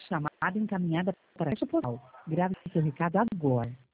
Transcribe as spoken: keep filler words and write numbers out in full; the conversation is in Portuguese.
chamada encaminhada para a caixa postal. Grave seu recado agora.